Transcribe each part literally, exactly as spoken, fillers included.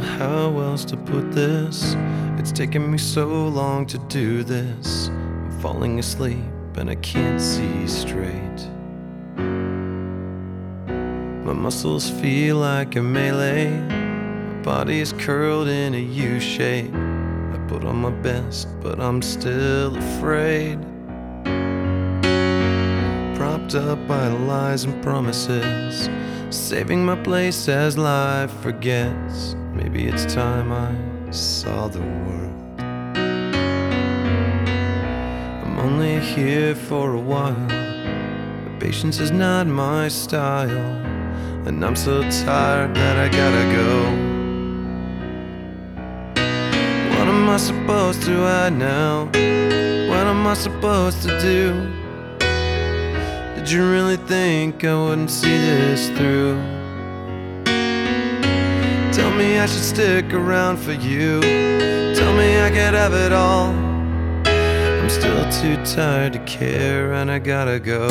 how else to put this. It's taken me so long to do this. I'm falling asleep and I can't see straight. My muscles feel like a melee. My body is curled in a U shape. I put on my best, but I'm still afraid. Propped up by lies and promises, saving my place as life forgets. Maybe it's time I saw the world. I'm only here for a while, but patience is not my style. And I'm so tired that I gotta go. What am I supposed to hide now? What am I supposed to do? Did you really think I wouldn't see this through? Tell me I should stick around for you. Tell me I could have it all. I'm still too tired to care and I gotta go.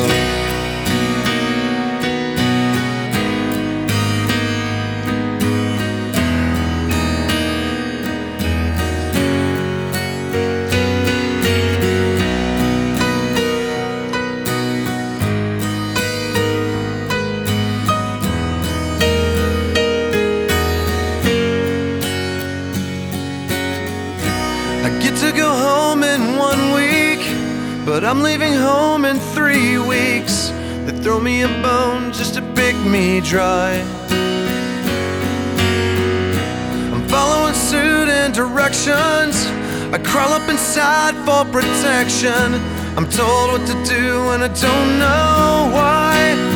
I get to go home in one week, but I'm leaving home in three weeks. They throw me a bone just to pick me dry. I'm following suit and directions. I crawl up inside for protection. I'm told what to do and I don't know why.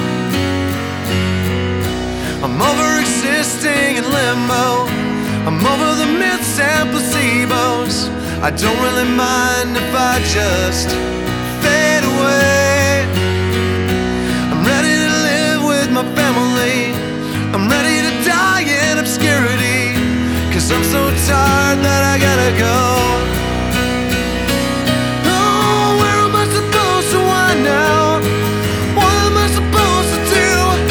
I'm over existing in limbo. I'm over the myths and placebos. I don't really mind if I just fade away. I'm ready to live with my family. I'm ready to die in obscurity, 'cause I'm so tired that I gotta go. Oh, where am I supposed to wind out? What am I supposed to do?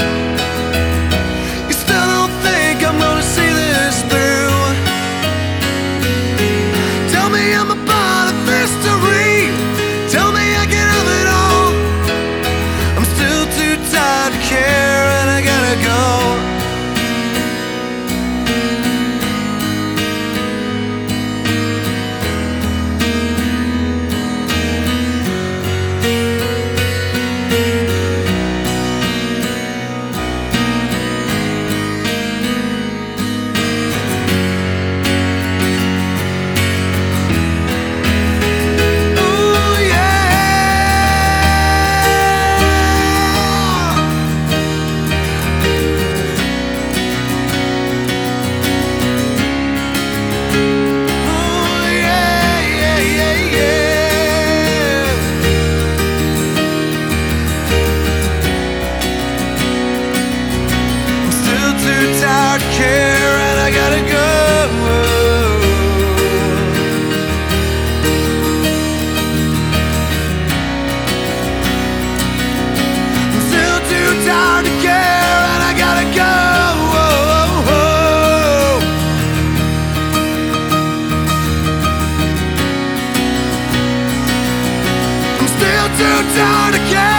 You still don't think I'm gonna see this through? Tell me I'm a part of history. Tell me I can have it all. I'm still too tired to care and I gotta go. Care and I gotta go. I'm still too tired to care and I gotta go. I'm still too tired to care.